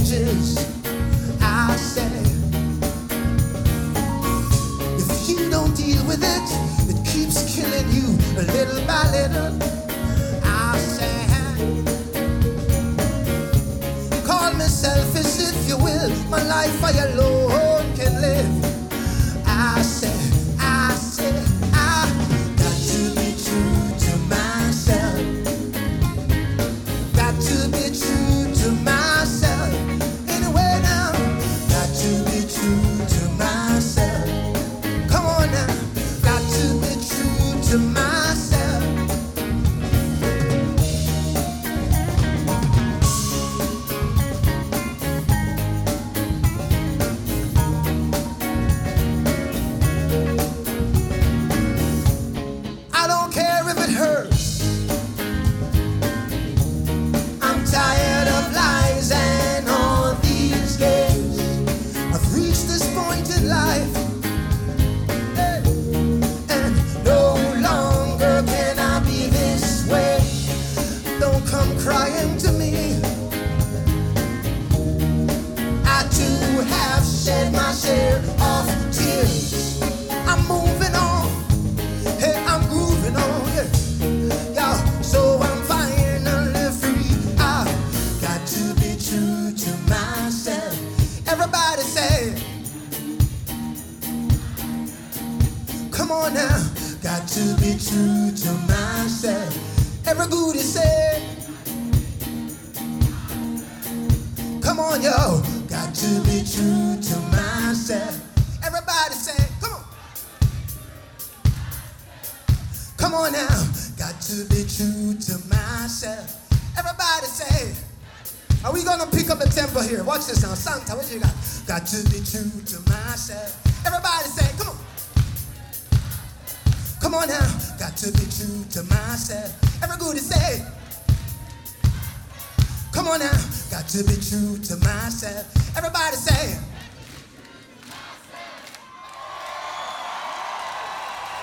changes. I said, if you don't deal with it, it keeps killing you little by little. I said, call me selfish if you will, my life I alone can live. I said, I got to be true to myself. Got to be true to myself. Anyway now, got to be true to myself. Come on now, got to be true to myself. I don't care if it hurts. I'm tired of lies and all these games. I've reached this point in life, hey, and no longer can I be this way. Don't come crying to me. I too have shed my share of tears. I'm moving on, hey, I'm grooving on, yeah. So I'm finally free. I got to be true to myself. Everybody say, come on now, got to be true to myself. Every goodie say, come on yo, got to be true to myself. Everybody say, come on. Come on now, got to be true to myself. Everybody say, are we gonna pick up the tempo here? Watch this now, Santa, what you got? Got to be true to myself. Everybody say, come on. Come on now, got to be true to myself. Every goodie say, come on now, got to be true to myself.